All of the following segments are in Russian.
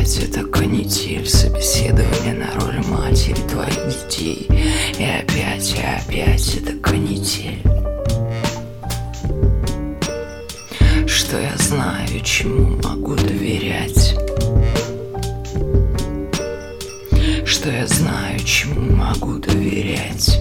опять это канитель, собеседование на роль матери твоих детей. И опять это канитель. Что я знаю, чему могу доверять? Что я знаю, чему могу доверять?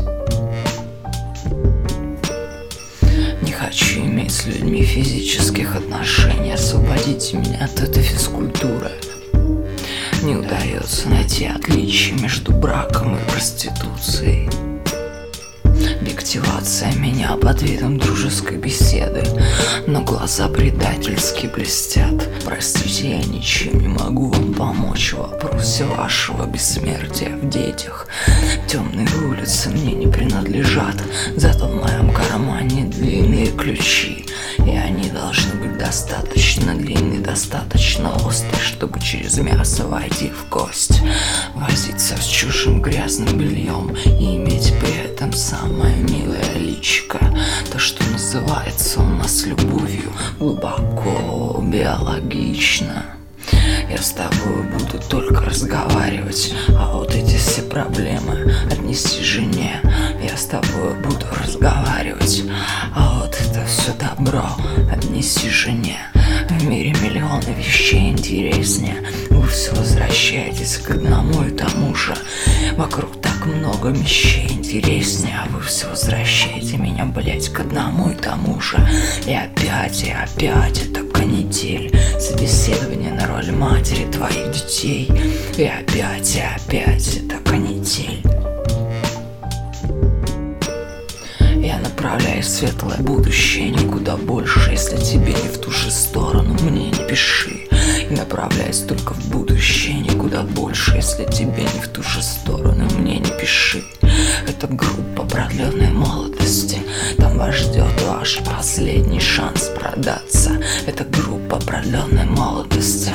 Не хочу иметь с людьми физических отношений. Освободите меня от этой физкультуры. Не удается найти отличия между браком и проституцией. Объективация меня под видом дружеской беседы, но глаза предательски блестят. Простите, я ничем не могу вам помочь в вопросе вашего бессмертия в детях. Темные улицы мне не принадлежат, зато в моем кармане длинные ключи, и они должны быть достаточно длинные, достаточно острые, чтобы через мясо войти в кость. Возиться с чужим грязным бельем и иметь при этом самое милое личико. То, что называется у нас любовью, глубоко биологично. Я с тобой буду только разговаривать, а вот эти все проблемы отнеси жене. Я с тобой буду разговаривать, а вот это все добро отнеси жене. В мире миллионы вещей интереснее, вы все возвращаетесь к одному и тому же. Вокруг так много вещей интереснее, а вы все возвращаете меня, блять, к одному и тому же. И опять это канитель, собеседование на роль матери твоих детей. И опять это канитель. Я направляюсь в светлое будущее, никуда больше. Если тебе не в ту же сторону, мне не пиши. И направляюсь только в будущее, никуда больше. Если тебе не в ту же сторону, мне не пиши. Это группа продленной молодости, там вас ждет ваш последний шанс продаться. Это группа продленной молодости,